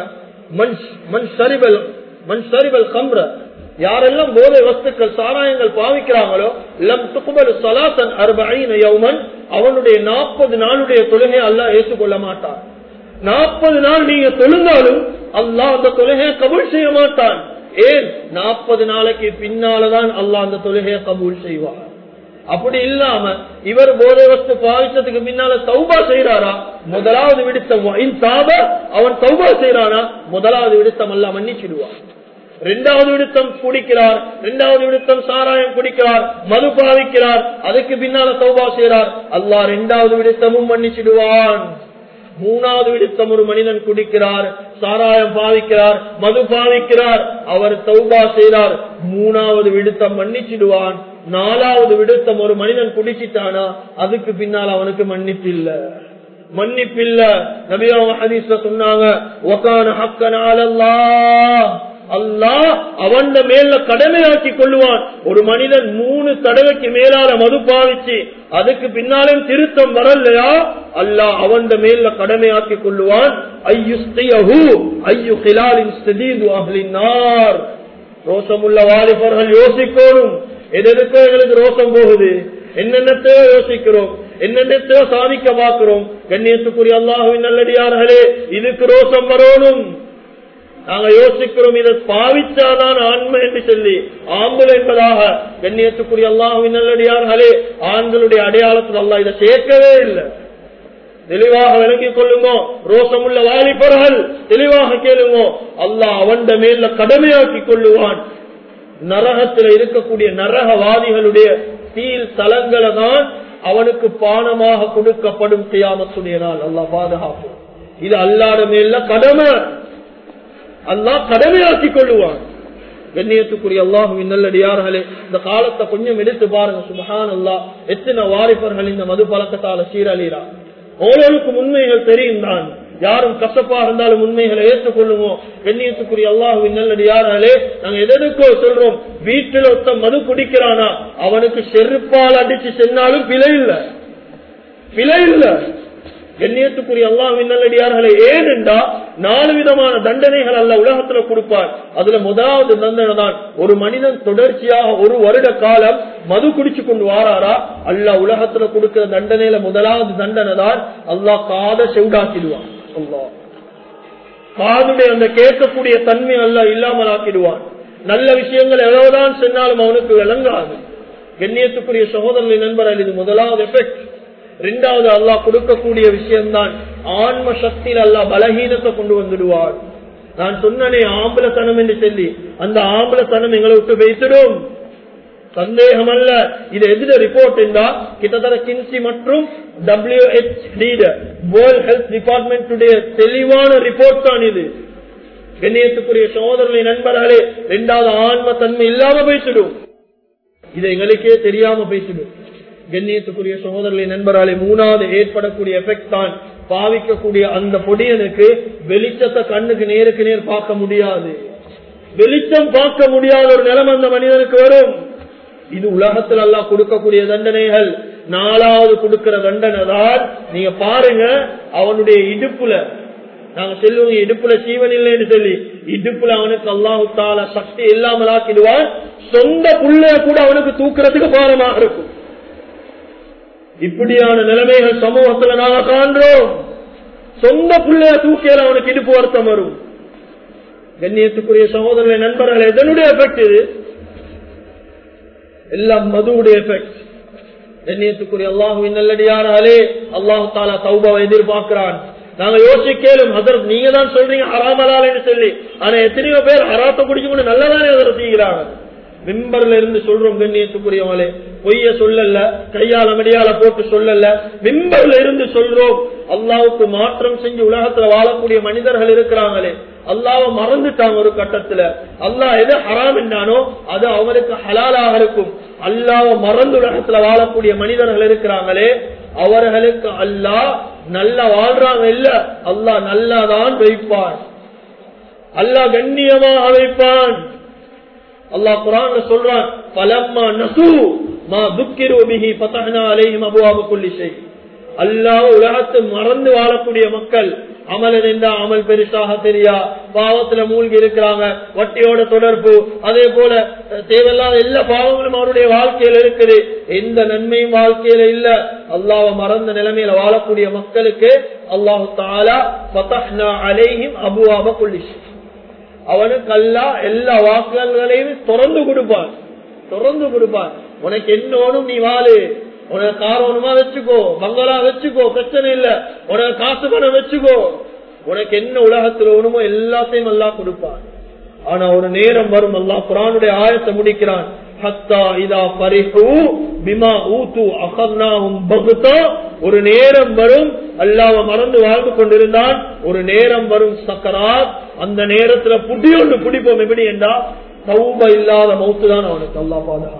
மன் ஷரிபல் கம்ர, யாரெல்லாம் போதை வஸ்துக்கள் சாராயங்கள் பாவிக்கிறாங்களோ, லம் துக்பல் ஸலாத்தன் 40 யௌமன், அவனுடைய 40 நாளுடைய தொழுகை அல்லாஹ் ஏற்றுக்கொள்ள மாட்டான். 40 நாள் நீங்க தொழுந்தாலும் அல்லாஹ் அந்த தொழுகையை கபூல் செய்ய மாட்டான். ஏன்? 40 நாளைக்கு பின்னால்தான் அல்லாஹ் அந்த தொழுகையை கபூல் செய்வார். அப்படி இல்லாம இவர் போதை வஸ்து பாவிச்சதுக்கு பின்னால தௌபா செய்யறாரா, முதலாவது விடுத்தம் அவன் தௌபா செய்யறானா, முதலாவது விடுத்தம் அல்லாஹ் மன்னிச்சிடுவான். இரண்டாவது விடுத்தம் குடிக்கிறார், இரண்டாவது விடுத்தம் சாராயம் குடிக்கிறார், மது பாவிக்கிறார், அதுக்கு பின்னால தௌபா செய்கிறார், அல்லாஹ் இரண்டாவது விடுத்தமும் மன்னிச்சிடுவான். மூணாவது விடுத்தம் ஒரு மனிதன் குடிக்கிறார், சாராயம் பாவிக்கிறார், மது பாவிக்கிறார், அவர் தௌபா செய்கிறார், மூணாவது விடுத்தம் மன்னிச்சிடுவான். நாலாவது விடுத்தம் ஒரு மனிதன் குடிச்சிட்டானா அதுக்கு பின்னால் அவனுக்கு மன்னிப்பில்ல. நபி அவங்க ஹதீஸ்ல சொன்னாங்க, வகான ஹக்கன் அலல்லாஹ், அல்லாஹ் அவன் மேல கடமையாக்கி கொள்ளுவான். ஒரு மனிதன் 3 தடவைக்கு மேலால மது பாவிச்சு அதுக்கு பின்னாலும் திருத்தம் வரலையா, அல்லாஹ் அவன் மேல கடமையாக்கி கொள்ளுவான். ரோசமுள்ள வாலிபர்கள் யோசிக்கணும், எதற்கு எங்களுக்கு ரோசம் போகுது, என்னென்னத்தையோ யோசிக்கிறோம், என்னென்னத்தையோ சாதிக்க பார்க்கிறோம். கண்ணியத்துக்குரிய அல்லாஹ்வின் நல்லடியார்களே, இதுக்கு ரோசம் வரணும். நாங்க யோசிக்கிறோம் இதை பாவிச்சாதான் ஆண்மை என்று சொல்லி, ஆம்பளை என்பதாக. கண்ணியத்துக்குரிய அல்லாஹ்வின் நல்லடியார்களே, ஆண்களுடைய அடையாளத்தில் அல்லாஹ் இதை சேர்க்கவே இல்லை. தெளிவாக விளங்கிக் கொள்ளுங்க. ரோசமுள்ள வாலிபர்கள் தெளிவாக கேளுங்க, அல்லாஹ் அவன் மேல கடமையாக்கி கொள்ளுவான். நரகத்தில் இருக்கக்கூடிய நரகவாதிகளுடைய தீல் தலங்களை தான் அவனுக்கு பானமாக கொடுக்கப்படும் கியாமத்துடைய நாள். அல்லாஹ் பாதுகாப்போம். இது அல்லாஹ்ட மேல கடமை, அல்லாஹ் கடமையாக்கி கொள்ளுவான். கண்ணியத்துக்குரிய அல்லாஹ்வின் நல்லடியார்களே, இந்த காலத்தை கொஞ்சம் எடுத்து பாருங்க. சுப்ஹானல்லாஹ், எத்தனை வாலிபர்கள் இந்த மது பழக்கத்தால சீரழிறா. ஓரளவுக்கு உண்மைகள் தெரியும் தான், யாரும் கசப்பா இருந்தாலும் உண்மைகளை ஏற்றுக்கொள்ளுவோம். கண்ணியத்துக்குரிய அல்லாஹ்வின் நல்லடியார்களே, நாங்க எதற்கோ சொல்றோம், வீட்டில் ஒருத்தன் மது குடிக்கிறானா அவனுக்கு செருப்பால் அடிச்சு சென்னாலும் பிழை இல்ல. கண்ணியத்துக்குரிய அல்லாஹ்வின் நல்லடியார்களே, ஏனென்றா 4 விதமான தண்டனைகள் அல்லாஹ் உலகத்துல கொடுப்பார். அதுல முதலாவது தண்டனை தான், ஒரு மனிதன் தொடர்ச்சியாக 1 வருட காலம் மது குடிச்சு கொண்டு வாராரா, அல்லாஹ் உலகத்துல கொடுக்கிற தண்டனையில முதலாவது தண்டனை தான் அல்லாஹ் காதை செவிடாக்கிடுவான். அல்லாஹ் காதுடைய அந்த கேட்கக்கூடிய தன்மை அல்லாஹ் இல்லாமல் ஆக்கிடுவான். நல்ல விஷயங்கள் எவ்வளவுதான் சொன்னாலும் அவனுக்கு விளங்காது. கண்ணியத்துக்குரிய சகோதரர்களின் நண்பர்கள், இது முதலாவது எஃபெக்ட். இரண்டாவது அல்லாஹ் கொடுக்கக்கூடிய விஷயம்தான் ஆன்ம சக்தியில் அல்லாஹ் பலகீனத்தை கொண்டு வந்துடுவார். நான் சொன்னனே ஆம்பளத்தனம் என்று சொல்லி, அந்த ஆம்பளத்தனம் எங்களை விட்டு வைத்திடும், சந்தேகம் அல்ல. இது எதிர ரிப்போர்ட் என்றா கிட்டத்தட்ட கின்சி மற்றும் WHO வேர்ல்ட் ஹெல்த் டிபார்ட்மெண்ட் தெளிவான ரிப்போர்ட் தான் இது. கண்ணியத்துக்குரிய சகோதரர்களின் நண்பர்களே, இரண்டாவது ஆன்ம தன்மை இல்லாம பேசிடும், இது எங்களுக்கே தெரியாம பேசிடும். கண்ணியத்துக்குரிய சகோதரர்களின் நண்பர்களே, மூணாவது ஏற்படக்கூடிய எஃபெக்ட் தான் பாவிக்கக்கூடிய அந்த பொடியனுக்கு வெளிச்சத்தை கண்ணுக்கு நேருக்கு நேர் பார்க்க முடியாது, வெளிச்சம் பார்க்க முடியாத ஒரு நிலைமை அந்த மனிதனுக்கு வரும். இது உலகத்தில் அல்லாஹ் கொடுக்கக்கூடிய தண்டனைகள். நாலாவது கொடுக்கிற தண்டனை தான், நீங்க பாருங்க, அவனுடைய இடுப்புல, நாங்க செல்லுவோம் இடுப்புல சீவன் இல்லைன்னு சொல்லி, இடுப்புல அவனுக்கு அல்லாஹு தஆலா சக்தி இல்லாமல் ஆக்கிடுவான். சொந்த புள்ளைய கூட அவனுக்கு தூக்குறதுக்கு பாரமாக இருக்கும். இப்படியான நிலைமைகள் சமூகத்துல நாங்க காண்றோம். சொந்த புள்ளைய தூக்கியால அவனுக்கு இடுப்பு வருத்தம் வரும். கண்ணியத்துக்குரிய சகோதரர்களை நண்பர்கள், எதனுடைய எஃபெக்ட் இது? எல்லாம் மதுவுடைய எஃபெக்ட். கண்ணியத்துக்குரிய அல்லாஹ்வின் நல்லடியார்களே, அல்லாஹ் தஆலா தௌபாவை எதிர்பார்க்கிறான். நாங்க யோசிக்கலும், ஹதரத் நீங்க தான் சொல்றீங்க ஹராம் ஹலால் என்று சொல்லி, ஆனா எத்தனையோ பேர் ஹராத்தை குடிச்சுக்கொண்டு நல்லதானே ஹதரத் செய்கிறாங்க. மிம்பர்ல இருந்து சொல்றோம் கண்ணியத்துக்குரியவங்களே, பொய்ய சொல்லல, கையால மடியால போட்டு சொல்லல, மிம்பர்ல இருந்து சொல்றோம். அல்லாஹ்வுக்கு மாற்றம் செஞ்சு உலகத்துல வாழக்கூடிய மனிதர்கள் இருக்கிறாங்களே, அல்லாஹ்வை மறந்துட்டாங்க ஒரு கட்டத்துல. அல்லாஹ் எது ஹராம் என்றானோ அது அவருக்கு ஹலாலாக இருக்கும். அல்லாஹ்வை மறந்து உலகத்துல வாழக்கூடிய மனிதர்கள் இருக்கிறாங்களே, அவர்களுக்கு அல்லாஹ் நல்லா வாழ்றாங்க இல்ல, அல்லாஹ் நல்லாதான் வைப்பான், அல்லாஹ் கண்ணியமாக வைப்பான். அல்லாஹ் குர்ஆன்ல சொல்றான், ஃபலம்மா நஸூ மா ذுக்கிரு பிஹி ஃபதஹ்னா அலைஹிம் அபுவாப குல்லி ஷை. அல்லாஹ் உலகத்தை மறந்து வாழக்கூடிய மக்கள், அமல் என்றா அமல் பெருசாக தெரியா, பாவத்துல மூழ்கி இருக்கிறாங்க, வட்டியோட தொடர்பு, அதே போல தேவையில்லாத எல்லா பாவங்களும் அவருடைய வாழ்க்கையில இருக்குது, எந்த நன்மையும் வாழ்க்கையில இல்ல. அல்லாஹ்வை மறந்த நிலைமையில வாழக்கூடிய மக்களுக்கு அல்லாஹு தஆலா ஃபதஹ்னா அலைஹிம் அபுவாப குல்லி ஷை, அவனுக்கு அல்லாஹ் எல்லா வாக்குகளையும் திறந்து கொடுப்பான். உனக்கு என்ன வேணும் நீ வாழு, உனக்கு கார் வேணுமா வச்சுக்கோ, பங்களா வச்சுக்கோ, பிரச்சனை இல்ல, உனக்கு காசு பணம் வச்சுக்கோ, உனக்கு என்ன உலகத்தில் வேணுமோ எல்லாத்தையும் அல்லாஹ் கொடுப்பான். ஆனா ஒரு நேரம் வரும், அல்லாஹ் குர்ஆனுடைய ஆயத்தை முடிக்கிறான், ஹத்தா இதா ஃபரிஹு பிமா ஊது அகர்னாஹும் பக்தா. ஒரு நேரம் வரும், அல்லாஹ்வை மறந்து வாழ்ந்து கொண்டிருந்தான், ஒரு நேரம் வரும் சக்கராத், அந்த நேரத்துல புடியொன்று பிடிப்போம். எப்படி என்றா தௌபா இல்லாத மௌத்து தான் அவனுக்கு. அல்லாஹ் பாதுகா,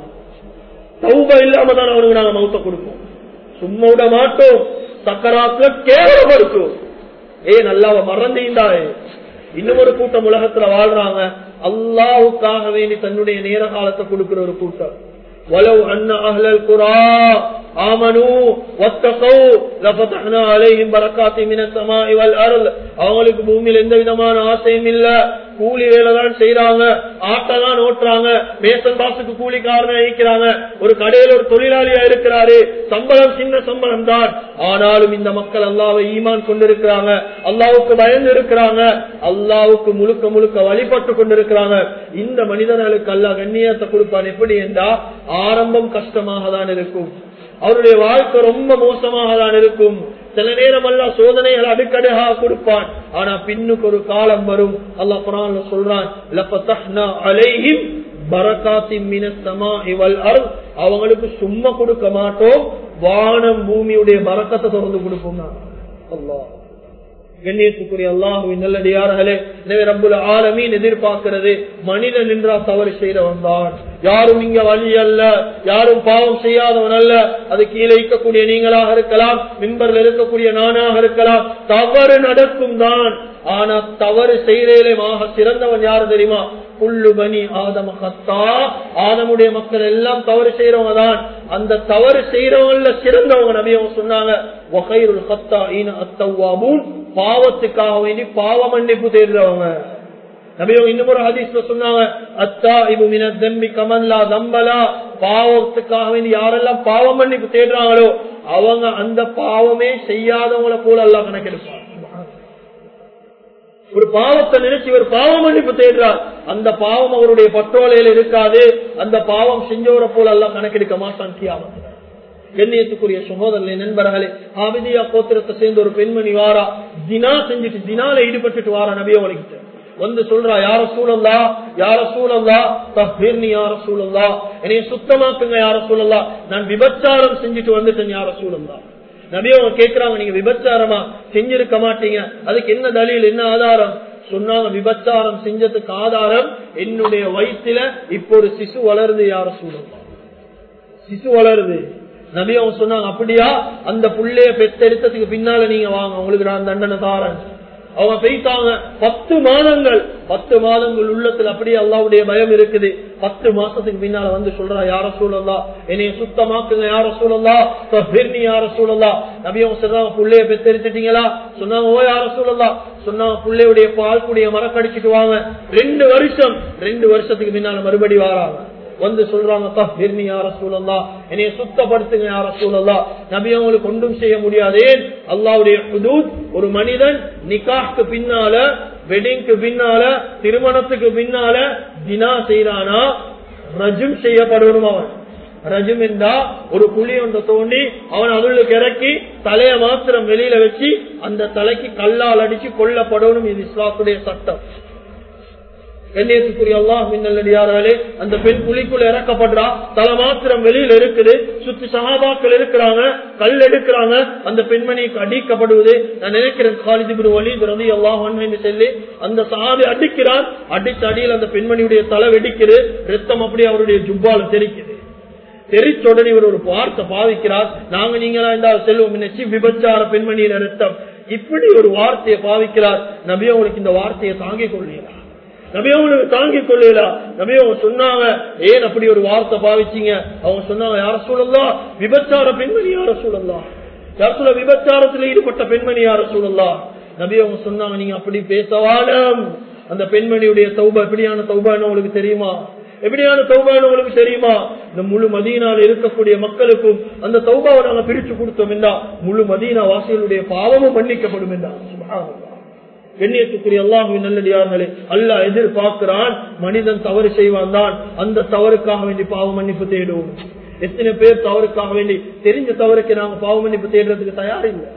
தௌபா இல்லாம தான் அவனுக்கு நாங்க மௌத்த கொடுப்போம், சும்மா விட மாட்டோம். சக்கராத்துல கேவலப்படுத்தும். ஏன் அல்லாஹ்வை மறந்தீண்டாயே. இன்னும் ஒரு கூட்டம் உலகத்துல வாழ்றாங்க, அல்லாஹ்வுக்காக வேண்டி தன்னுடைய நேர காலத்தை கொடுக்கிற ஒரு கூட்டம். வலவ் அன்ன அஹ்லல் குரா ஆமனூ வத்தகூ லஃபதஹ்னா அலைஹிம் பரக்காத்தின் மினஸ் ஸமாஇ வல் அர்த். அவங்களுக்கு பூமியில எந்த விதமான ஆசையும் இல்ல, கூலி வேலை தான் செய்யறாங்க, ஆட்டை தான் ஓட்டுறாங்க, மேசன் பாசுக்கு கூலிக்காரனை இருக்கிறாங்க, ஒரு கடையில ஒரு தொழிலாளியா இருக்கிறாரு, சம்பளம் சின்ன சம்பளம் தான். ஆனாலும் இந்த மக்கள் அல்லாஹ்வை ஈமான் கொண்டிருக்கிறாங்க, அல்லாஹ்வுக்கு பயந்து இருக்கிறாங்க, அல்லாஹ்வுக்கு முழுக்க முழுக்க வழிபட்டு கொண்டிருக்கிறாங்க. இந்த மனிதர்களுக்கு அல்லாஹ் கண்ணியத்தை கொடுப்பான். எப்படி என்றா ஆரம்பம் கஷ்டமாக தான் இருக்கும், அவருடைய வாழ்க்கை ரொம்ப மோசமாக தான் இருக்கும். சில நேரம் அல்லாஹ் சோதனைகள் அடுக்கடுக்காக கொடுப்பான். ஆனா பின்னுக்கு ஒரு காலம் வரும், அல்லாஹ் குர்ஆன்ல சொல்றான், லஃபதஹ்னா அலைஹிம் பரக்காத்தின் மினஸ் ஸமாஇ வல் அர்த். அவங்களுக்கு சும்மா கொடுக்க மாட்டோம், வானம் பூமியுடைய பரக்கத்தை திறந்து கொடுப்போம். அல்லாஹ் கண்ணியத்துக்குரிய அல்லாஹ்வின் நல்லடியார்களே, எனவே ரப்புல் ஆலமீன் எதிர்பார்க்கிறது மனிதன் என்றா தவறு செய்தவன் தான். யாரும் இங்க வழி அல்ல, யாரும் பாவம் செய்யாதவன் அல்ல. அது கீழே இருக்கக்கூடிய நீங்களாக இருக்கலாம், மிம்பர்ல இருக்கக்கூடிய நானாக இருக்கலாம், தவறு நடக்கும் தான். ஆனா தவறு செய்யறேமாக சிறந்தவன் யாரு தெரியுமா? குல்லு பனி ஆதம ஹத்தா. ஆதமுடைய மக்கள் எல்லாம் தவறு செய்யறவங்க தான். அந்த தவறு செய்யறவங்கள சிறந்தவங்க நபி அவங்க சொன்னாங்க, வகைருல் ஹத்தாஈன அத்தவ்வாபூன். பாவத்துக்காக வேண்டி பாவ மன்னிப்பு தேடுறவங்க. நபி அவங்க இன்னும் ஒரு ஹதீஸ்ல சொன்னாங்க, அத்தாஇபு மினத் தம்பி கமன் லா தம்பலா. பாவத்துக்காக வேண்டி யாரெல்லாம் பாவ மன்னிப்பு தேடுறாங்களோ அவங்க அந்த பாவமே செய்யாதவங்களை போல அல்லாஹ் கணக்கெடுப்பார். ஒரு பாவத்தை நினைச்சு ஒரு பாவ மன்னிப்பு தேடுறார், அந்த பாவம் அவருடைய பட்டோலையில் இருக்காது, அந்த பாவம் செஞ்சவரை போல எல்லாம் கணக்கெடுக்க மாட்டான் கியாமத். கண்ணியத்துக்குரிய சகோதரர்களே, நண்பர்களே, ஆபிதியா கோத்திரத்தை சேர்ந்த ஒரு பெண்மணி வாரா, தினா செஞ்சுட்டு தினால ஈடுபட்டுட்டு வாரா நபியை வலிக்கிட்டு வந்து சொல்றா, யார சூழல்லா, யார சூழல்லா, தஹ்ஹிர்னி யார சூழல்லா, என்னைய சுத்தமாக்குங்க யார சூழல்லா, நான் விபச்சாரம் செஞ்சுட்டு வந்துட்டேன் யார சூழல்லா. நபி அவங்க கேட்கிறாங்க, நீங்க விபச்சாரமா செஞ்சிருக்க மாட்டீங்க, அதுக்கு என்ன தலீல், என்ன ஆதாரம்? சொன்னாங்க, விபச்சாரம் செஞ்சதுக்கு ஆதாரம் என்னுடைய வயிற்றுல இப்ப ஒரு சிசு வளருது யார சூழல்லா, சிசு வளருது. நபி அவங்க சொன்னாங்க, அப்படியா, அந்த புள்ளைய பெத்தெடுத்ததுக்கு பின்னால நீங்க வாங்க, உங்களுக்கு நான் தண்டனை தாரேன். அவங்க போயிட்டாங்க. 10 மாதங்கள் 10 மாதங்கள் உள்ளத்துல அப்படியே அல்லாஹ்வுடைய பயம் இருக்குது. 10 மாசத்துக்கு பின்னால வந்து சொல்றா, யார சூழல்லா, என்னைய சுத்தமாக்குங்க யார சூழல்லா, தஹ்ஹிர்னி யார சூழல்லா. நபி அவங்க சொல்றாங்க, புள்ளைய பெத்தெடுத்துட்டீங்களா? சொன்னாங்க, ஓ யார சூழல்லா. சொன்னாங்க, புள்ளையுடைய பால் கூடிய மரக்கடிச்சிட்டு வாங்க. 2 வருஷத்துக்கு பின்னால மறுபடி வாராங்க, வந்து சொல்றாங்க, தஹ்ஹிர்னி யா ரசூலல்லாஹ், என்னைய சுத்தப்படுத்துங்க யா ரசூலல்லாஹ். நபி அவங்களுக்கு ஒன்றும் செய்ய முடியாதே. அல்லாஹ்வுடைய ஹுதூத், ஒரு மனிதன் நிக்காஹ்க்கு பின்னால, வெட்டிங்க்கு பின்னால, திருமணத்துக்கு பின்னால தினா செய்யறானா ரஜும் செய்யப்படணும். அவன் ரஜும் என்றா ஒரு குழி ஒன்றை தோண்டி அவன் அதுக்கு இறக்கி தலைய மாத்திரம் வெளியில வச்சு அந்த தலைக்கு கல்லால் அடிச்சு கொல்லப்படணும். இது இஸ்லாத்துடைய சட்டம். கண்ணியத்துக்குரிய அல்லாஹ்வின் நல்லடியார்களே, அந்த பெண் குழிக்குள்ள இறக்கப்படுறா, தலை மாத்திரம் வெளியில இருக்குது, சுத்தி சஹாபாக்கள் இருக்கிறாங்க, கல் எடுக்கிறாங்க, அந்த பெண்மணிக்கு அடிக்கப்படுவது. நான் நினைக்கிறேன் காலித் இப்னு வலீத் ரலியல்லாஹு அன்ஹு என்று சொல்லி அந்த சஹாபி அடிக்கிறார். அடிச்ச அடியில் அந்த பெண்மணியுடைய தலை வெடிக்குது, ரத்தம் அப்படியே அவருடைய ஜுப்பால தெரிக்குது. தெரிச்ச உடனே இவர் ஒரு வார்த்தை பாவிக்கிறார், நாங்க நீங்களா இருந்தால் செல்வம் நினைச்சு விபச்சார பெண்மணியில ரத்தம், இப்படி ஒரு வார்த்தையை பாவிக்கிறார். நபி அவங்களுக்கு இந்த வார்த்தையை தாங்கிக் கொள்கிறார், நபி அவங்களுக்கு தாங்கிக் கொள்ளலா. நபி அவங்க சொன்னாங்க, ஏன் அப்படி ஒரு வார்த்தை பாவிச்சீங்க? அவங்க சொன்னாங்க, யார சூழல்லா, விபச்சார பெண்மணி யார சூழல்லா, யார சொல்ல விபச்சாரத்தில் ஈடுபட்ட பெண்மணி யார சூழல்லா. நபி அவங்க சொன்னாங்க, நீங்க அப்படி பேசவானம். அந்த பெண்மணியுடைய தௌபா எப்படியான தௌபான்னு உங்களுக்கு தெரியுமா? எப்படியான தௌபான்னு உங்களுக்கு தெரியுமா? இந்த முழு மதீனால இருக்கக்கூடிய மக்களுக்கும் அந்த தௌபாவை நாங்க பிரிச்சு கொடுத்தோம் என்றா முழு மதீனா வாசிகளுடைய பாவமும் மன்னிக்கப்படும் என்றா. சுப்ஹானல்லாஹ். கண்ணியத்துக்குரிய அல்லாஹ்வின் நல்லடியார்களே, அல்லாஹ் எதிர்பார்க்கிறான் மனிதன் தவறு செய்வான் தான், அந்த தவறுக்காக வேண்டி பாவ மன்னிப்பு தேடுவோம். எத்தனை பேர் தவறுக்காக வேண்டி தெரிஞ்ச தவறுக்கு நாங்க பாவ மன்னிப்பு தேடுறதுக்கு தயார் இல்லை.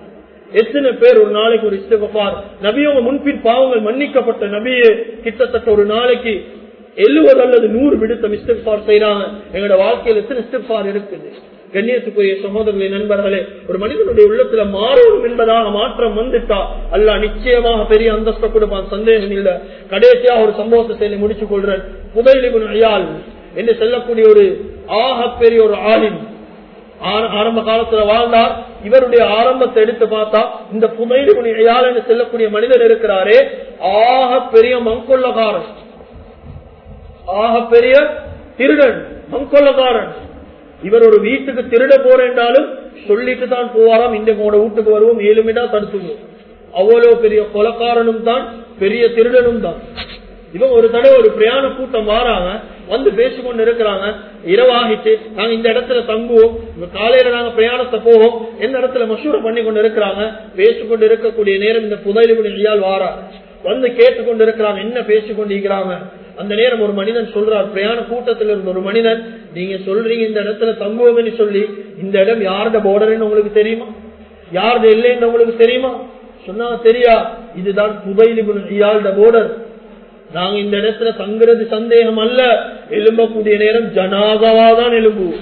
எத்தனை பேர் ஒரு நாளைக்கு ஒரு இஸ்திக்ஃபார், நபியோட முன்பின் பாவங்கள் மன்னிக்கப்பட்ட நபியே கிட்டத்தட்ட ஒரு நாளைக்கு 70 அல்லது 100 விடுத்தம் இஸ்திக்ஃபார் செய்யறாங்க. எங்களோட வாழ்க்கையில் எத்தனை இஸ்திக்ஃபார் இருக்குது? கண்ணியத்துக்குரிய சகோதரர்களே, நண்பர்களே, ஒரு மனிதனுடைய உள்ளத்துல மாறணும் என்பதாக மாற்றம் வந்துட்டா அல்லாஹ் நிச்சயமாக பெரிய அந்தஸ்தை கொடுப்பான், சந்தேகம் இல்ல. கடைசியா ஒரு சம்பவத்தை சொல்லி முடிச்சுக் கொள்றேன். ஃபுதைல் இப்னு இயால் என்று சொல்லக்கூடிய ஒரு பெரிய ஒரு ஆலிம் ஆரம்ப காலத்துல வாழ்ந்தார். இவருடைய ஆரம்பத்தை எடுத்து பார்த்தா இந்த ஃபுதைல் இப்னு இயால் என்று சொல்லக்கூடிய மனிதர் இருக்கிறாரே, பெரிய மங்கொள்ளக்காரன், பெரிய திருடன், மங்கொள்ளக்காரன். இவர் ஒரு வீட்டுக்கு திருட போறேன்றாலும் சொல்லிட்டு தான் போவாராம், இந்த வீட்டுக்கு வருவோம் 7 மீட்டா தடுத்துவோம். அவ்வளவு பெரிய கொலைக்காரனும் தான், பெரிய திருடனும் தான். இவங்க ஒரு தடவை ஒரு பிரயாண கூட்டம் வாராங்க, வந்து பேசிக்கொண்டு இருக்கிறாங்க. இரவாகிட்டு நாங்க இந்த இடத்துல தங்குவோம், காலையில நாங்க பிரயாணத்தை போவோம், எந்த இடத்துல மசூரை பண்ணி கொண்டு இருக்கிறாங்க. பேசிக்கொண்டு இருக்கக்கூடிய நேரம் இந்த ஃபுதைல் இப்னு இயால் வாராங்க, வந்து கேட்டுக்கொண்டு இருக்கிறாங்க, என்ன பேசிக்கொண்டு இருக்கிறாங்க. அந்த நேரம் ஒரு மனிதன் சொல்றார், பிரயாண கூட்டத்தில் இருந்த ஒரு மனிதன், நீங்க சொல்றீங்க இந்த இடத்துல தங்குவோம்னு சொல்லி, இந்த இடம் யாரோட பார்டர்ன்னு உங்களுக்கு தெரியுமா? யாரோட இல்லைன்னு உங்களுக்கு தெரியுமா? சொன்னா தெரியா, இதுதான் ஃபுதைல் இப்னு இயாலோட பார்டர். நாங்க இந்த இடத்துல தங்குறது சந்தேகம் அல்ல, எழும்பக்கூடிய நேரம் ஜனாதாவாதான் எழும்புவோம்.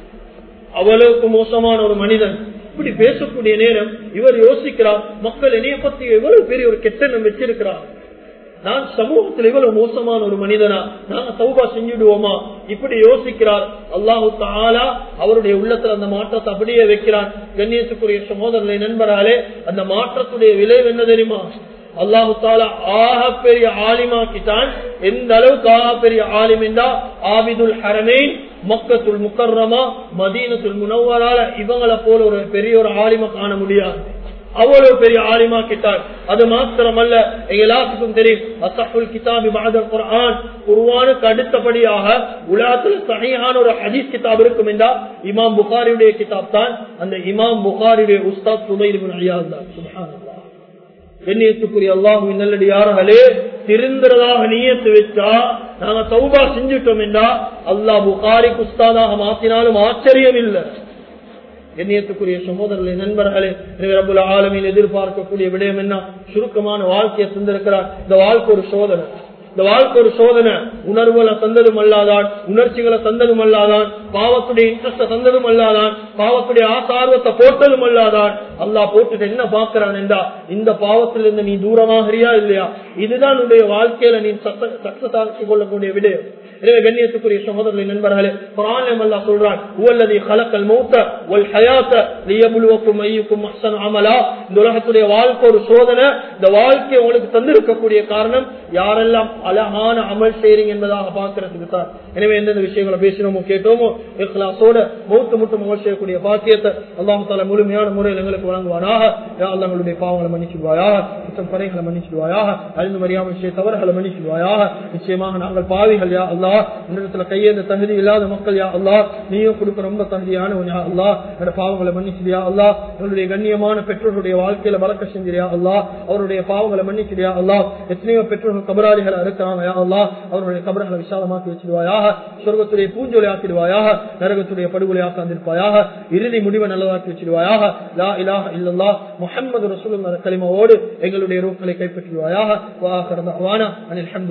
அவ்வளவுக்கு மோசமான ஒரு மனிதன். இப்படி பேசக்கூடிய நேரம் இவர் யோசிக்கிறார், மக்கள் என்னைய பத்தி எவ்வளவு பெரிய ஒரு கெட்டெண்ணம் வச்சிருக்கிறார், நான் சமூகத்தில் இவ்வளவு மோசமான ஒரு மனிதனா, நாங்க தௌபா செஞ்சுடுவோமா? இப்படி யோசிக்கிறார். அல்லாஹு தஆலா அவருடைய உள்ளத்துல அந்த மாற்றத்தை அப்படியே வைக்கிறான். கண்ணியத்துக்குரிய சகோதரர்களை, நண்பராலே, அந்த மாற்றத்துடைய விளைவு என்ன தெரியுமா? அல்லாஹு தஆலா பெரிய ஆலிமாக்கிட்டான். எந்த அளவுக்கு பெரிய ஆலிம் என்றா, ஆபிதுல் ஹரமைன், மக்கத்துல் முக்கர்ரமா, மதீனத்துல் முனவ்வரால இவங்களை போல ஒரு பெரிய ஒரு ஆலிமா காண முடியாது. அவ்வளவு பெரிய ஆலிமா கிட்டார். அது மாத்திரமல்ல, எல்லாத்துக்கும் தெரியும், அஸ்ஹுல் கிதாபி பஅதல் குர்ஆன், குர்ஆனுக்கு அடுத்தபடியாக உலகத்துல சஹீஹான ஒரு ஹதீஸ் கிதாப் இருக்கும் என்றா இமாம் புகாரியுடைய கிதாப் தான். அந்த இமாம் புகாரியுடைய உஸ்தாத் ஃபுதைல் இப்னு இயால் தான். சுப்ஹானல்லாஹ். கண்ணியத்துக்குரிய அல்லாஹ்வின் நல்லடியார்களே, திருந்துறதாக நியத்து வச்சா நாங்க தௌபா செஞ்சுட்டோம் என்றா அல்லாஹ் புகாரிக்கு உஸ்தாதாக மாத்தினாலும் ஆச்சரியம் இல்லை. கண்ணியத்துக்குரிய சகோதரர்களே, நண்பர்களே, ரப்புல் ஆலமீன் எதிர்பார்க்கக்கூடிய விடயம் என்ன? சுருக்கமான வாழ்க்கையை தந்திருக்கிறார். இந்த வாழ்க்கை ஒரு சோதனை, இந்த வாழ்க்கை ஒரு சோதனை. உணர்வுகளை தந்ததும் அல்லாதான், உணர்ச்சிகளை தந்ததும் அல்லாதான், பாவத்துடைய இன்ட்ரெஸ்ட தந்ததும் அல்லாதான், பாவத்துடைய ஆசார்வத்தை போட்டதும் அல்லாதான். அல்லாஹ் போட்டுட்டு என்ன பார்க்கிறான் என்றா, இந்த பாவத்திலிருந்து நீ தூரமாகறியா இல்லையா? இதுதான் உன்னுடைய வாழ்க்கையில நீ சக்சஸ் ஆக்கிக் கொள்ளக்கூடிய விடயம். எனவே கண்ணியத்துக்குரிய சகோதரர்களே, நண்பர்களே, குர்ஆனில் அல்லாஹ் சொல்றான், "ஹுவல்லதீ கலக்கல் மௌத வல் ஹயாத லியப்லுவக்கும் அய்யுக்கும் அஹ்ஸனு அமலா." இந்த உலகத்துடைய வாழ்க்கை ஒரு சோதனை. இந்த வாழ்க்கையை உங்களுக்கு தந்திருக்கக்கூடிய காரணம் யாரெல்லாம் அழகான அமல் செய்றீங்க என்பதாக பார்க்கிறதுக்கு தான். எனவே எந்தெந்த விஷயங்களை பேசினோமோ கேட்டோமோ இக்லாஸோட மௌத்து மட்டும் அமல் செய்யக்கூடிய பாக்கியத்தை அல்லாஹ் தஆலா முழுமையான முறையில் எங்களுக்கு வழங்குவானாக. யா அல்லாஹ் எங்களுடைய பாவங்களை மன்னிச்சுடுவாயாக, குற்றம் குறைகளை மன்னிச்சுடுவாயாக, அறிந்து அறியாமல் செய்த தவறுகளை மன்னிச்சுடுவாயாக. நிச்சயமாக நாங்கள் பாவிகள் யா அல்லாஹ், இந்த கையேந்த தகுதி இல்லாத மக்கள் யா அல்லாஹ், நீயும் கொடுக்க ரொம்ப தகுதியானவன் யா அல்லாஹ். என்னோட பாவங்களை மன்னிச்சிடியா அல்லாஹ். எங்களுடைய கண்ணியமான பெற்றோருடைய வாழ்க்கையில வளர்க்க செஞ்சியா அல்லாஹ். அவருடைய பாவங்களை மன்னிச்சிடியா அல்லாஹ். எத்தனையோ பெற்றோர்கள் கபராளிகள் இருக்கிறாங்க யா அல்லாஹ், அவருடைய கபர்களை விசாலமாக்கி வச்சிடுவாயாக. சொர்க்கத்துடைய பூஞ்சொலி ஆக்கிடுவாயாக, நரகத்துடைய படுகொலை ஆக்காந்திருப்பாயாக. இறுதி முடிவை நல்லதாக்கி வச்சிடுவாயாக. லா இலாஹ இல்லல்லாஹ் முஹம்மது ரசூலுல்லாஹ் கலிமாவோடு எங்களுடைய ரூஹ்களை கைப்பற்றுவாயாக. வா ஆகிரு தஅவானா அனில் ஹம்து